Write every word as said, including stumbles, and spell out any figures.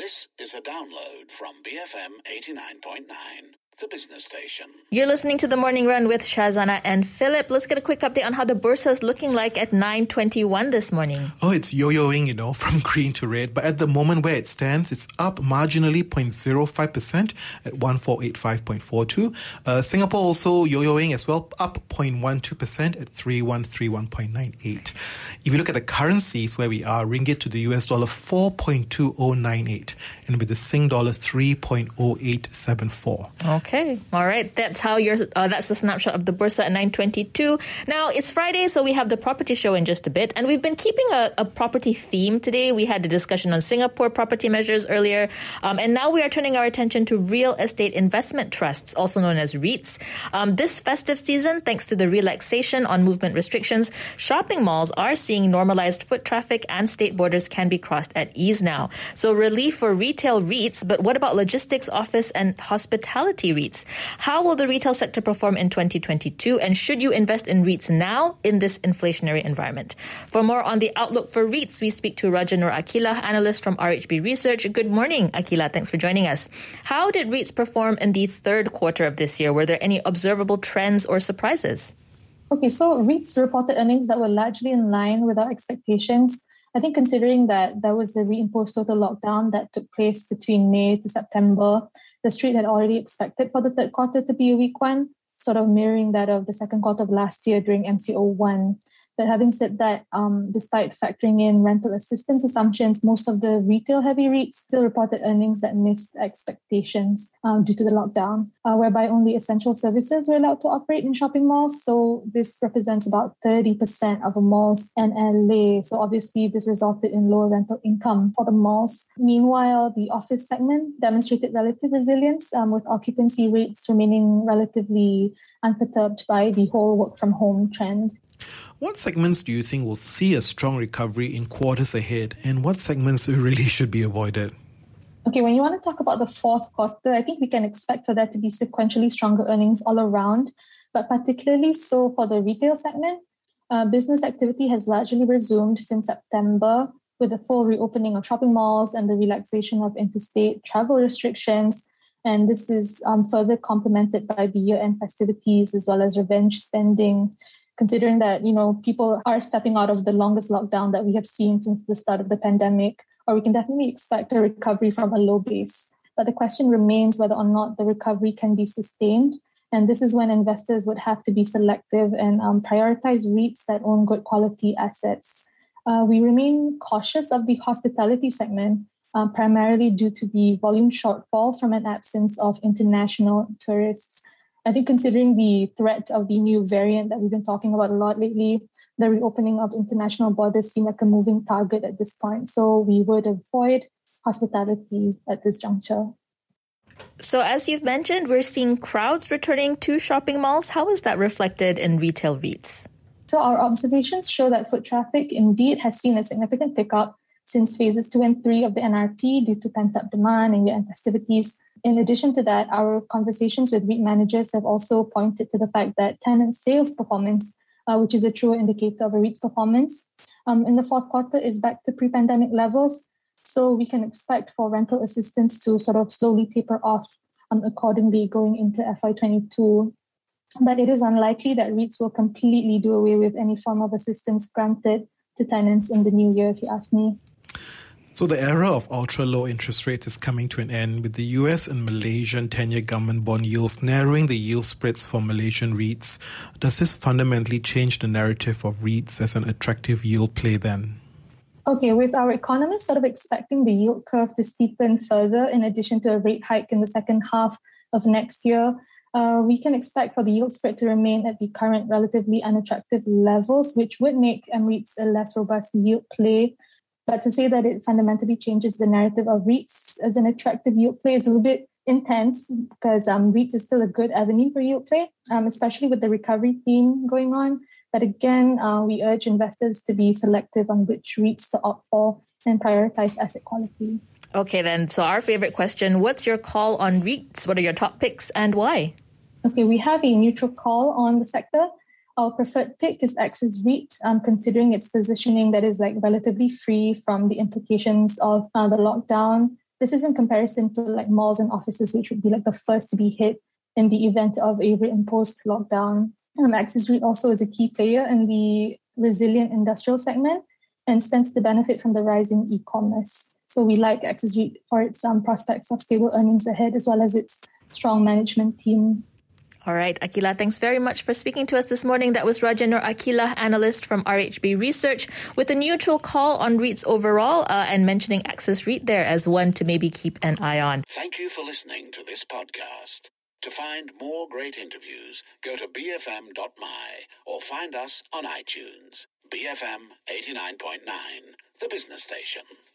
This is a download from B F M eighty-nine point nine, the business station. You're listening to The Morning Run with Shazana and Philip. Let's get a quick update on how the Bursa is looking like at nine twenty-one this morning. Oh, it's yo-yoing, you know, from green to red. But at the moment where it stands, it's up marginally zero point zero five percent at one four eight five point four two. Uh, Singapore also yo-yoing as well, up zero point one two percent at three one three one point nine eight. If you look at the currencies where we are, ringgit to the U S dollar four point two zero nine eight, and with the Sing dollar three point zero eight seven four. Okay, all right. That's how you're. Uh, that's the snapshot of the Bursa at nine twenty-two. Now it's Friday, so we have the property show in just a bit, and we've been keeping a, a property theme today. We had a discussion on Singapore property measures earlier, um, and now we are turning our attention to real estate investment trusts, also known as REITs. Um, this festive season, thanks to the relaxation on movement restrictions, shopping malls are seeing normalized foot traffic and state borders can be crossed at ease now. So relief for retail REITs, but what about logistics, office and hospitality REITs? How will the retail sector perform in twenty twenty-two, and should you invest in REITs now in this inflationary environment? For more on the outlook for REITs, we speak to Raja Nur Akila, analyst from R H B Research. Good morning, Akila. Thanks for joining us. How did REITs perform in the third quarter of this year? Were there any observable trends or surprises? Okay, so REITs reported earnings that were largely in line with our expectations. I think considering that there was the reimposed total lockdown that took place between May to September, the street had already expected for the third quarter to be a weak one, sort of mirroring that of the second quarter of last year during M C O one. But having said that, um, despite factoring in rental assistance assumptions, most of the retail-heavy REITs still reported earnings that missed expectations um, due to the lockdown, uh, whereby only essential services were allowed to operate in shopping malls. So this represents about thirty percent of a mall's N L A. So obviously, this resulted in lower rental income for the malls. Meanwhile, the office segment demonstrated relative resilience, um, with occupancy rates remaining relatively unperturbed by the whole work-from-home trend. What segments do you think will see a strong recovery in quarters ahead, and what segments really should be avoided? Okay, when you want to talk about the fourth quarter, I think we can expect for there to be sequentially stronger earnings all around, but particularly so for the retail segment. Uh, business activity has largely resumed since September with the full reopening of shopping malls and the relaxation of interstate travel restrictions. And this is um, further complemented by the year-end festivities as well as revenge spending, considering that, you know, people are stepping out of the longest lockdown that we have seen since the start of the pandemic, or we can definitely expect a recovery from a low base. But the question remains whether or not the recovery can be sustained. And this is when investors would have to be selective and um, prioritize REITs that own good quality assets. Uh, we remain cautious of the hospitality segment, uh, primarily due to the volume shortfall from an absence of international tourists. I think considering the threat of the new variant that we've been talking about a lot lately, the reopening of international borders seem like a moving target at this point. So we would avoid hospitality at this juncture. So as you've mentioned, we're seeing crowds returning to shopping malls. How is that reflected in retail REITs? So our observations show that foot traffic indeed has seen a significant pickup since phases two and three of the N R P due to pent-up demand and year-end festivities. In addition to that, our conversations with REIT managers have also pointed to the fact that tenant sales performance, uh, which is a true indicator of a REIT's performance, um, in the fourth quarter is back to pre-pandemic levels. So we can expect for rental assistance to sort of slowly taper off um, accordingly going into F Y twenty-two. But it is unlikely that REITs will completely do away with any form of assistance granted to tenants in the new year, if you ask me. So the era of ultra-low interest rates is coming to an end, with the U S and Malaysian ten-year government bond yields narrowing the yield spreads for Malaysian REITs. Does this fundamentally change the narrative of REITs as an attractive yield play then? Okay, with our economists sort of expecting the yield curve to steepen further in addition to a rate hike in the second half of next year, uh, we can expect for the yield spread to remain at the current relatively unattractive levels, which would make M REITs a less robust yield play. But to say that it fundamentally changes the narrative of REITs as an attractive yield play is a little bit intense, because um, REITs is still a good avenue for yield play, um, especially with the recovery theme going on. But again, uh, we urge investors to be selective on which REITs to opt for and prioritize asset quality. Okay, then. So our favorite question, what's your call on REITs? What are your top picks and why? Okay, we have a neutral call on the sector. Our preferred pick is Axis REIT, um, considering its positioning that is like relatively free from the implications of uh, the lockdown. This is in comparison to like malls and offices, which would be like the first to be hit in the event of a reimposed lockdown. Um, Axis REIT also is a key player in the resilient industrial segment and stands to benefit from the rising e-commerce. So we like Axis REIT for its um, prospects of stable earnings ahead, as well as its strong management team. All right, Akila, thanks very much for speaking to us this morning. That was Rajanur Akila, analyst from R H B Research, with a neutral call on REITs overall uh, and mentioning Axis REIT there as one to maybe keep an eye on. Thank you for listening to this podcast. To find more great interviews, go to b f m dot m y or find us on iTunes. B F M eighty-nine point nine, the business station.